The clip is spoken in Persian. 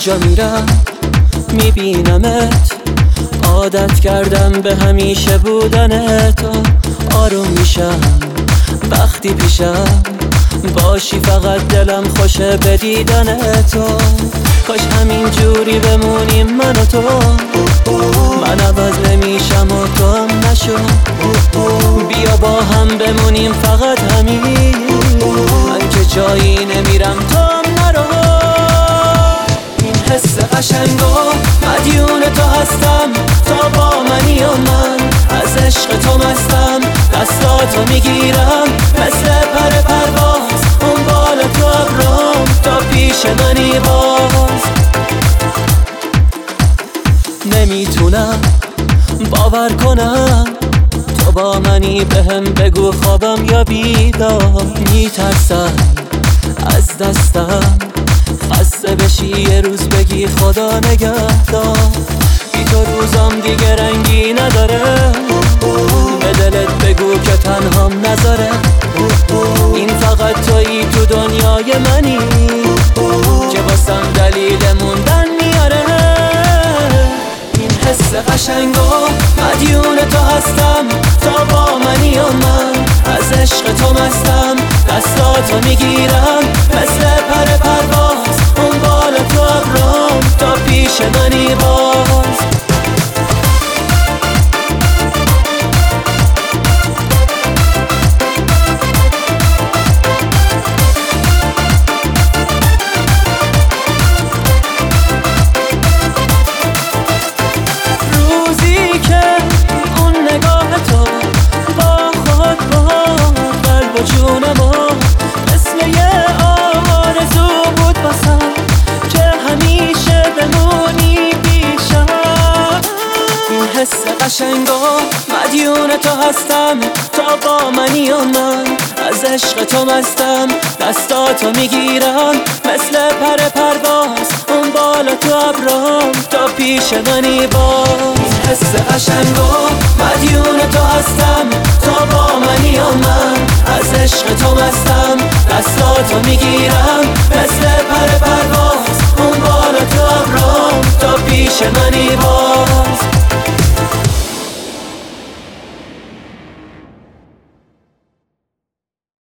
جا میرم میبینمت، عادت کردم به همیشه بودن تو. آروم میشم وقتی پیشم باشی، فقط دلم خوشه به دیدن تو. کاش همین جوری بمونیم من و تو، من عوض نمیشم و تو هم نشو. بیا با هم بمونیم فقط همین، من که جایی نمیرم تو هم نرو. این حس قشنگو مدیون تو هستم، تا با منی و من از عشق تو مستم. دستاتو میگیرم مثل پر پرواز، اون بالا تو ابرام تا پیش منی باز. نمیتونم باور کنم تو با منی، بهم بگو خوابم یا بیدار. میترسم از دستم خسته بشی، یه روز بگی خدا نگهدار. بی تو روزام دیگه رنگی نداره، به دلت بگو که تنهام نذاره. این فقط تویی تو دنیای منی که واسم دلیل موندن میاره. این حس قشنگو مدیون تو هستم، تا با منی و من از عشق تو مستم. دستاتو میگیرم مثل پر پرواز، اون بالا تو ابرام تا پیش منی باز. روزی که اون نگاه تو با خود با قلب و جونمو مثل یه آرزو بود واسم، که همیشه بمونی پیشم. این حس قشنگو مدیون تو هستم، تا با منی و من از عشق تو مستم. دستاتو میگیرم مثل پر پرواز، اون بالا تو ابرام تا پیش منی باز. این حس قشنگو مدیون تو هستم، تا با منی و من از عشق تو مستم. دستاتو میگیرم مثل پر پرواز، اون بالا تو ابرام تا پیش منی باز.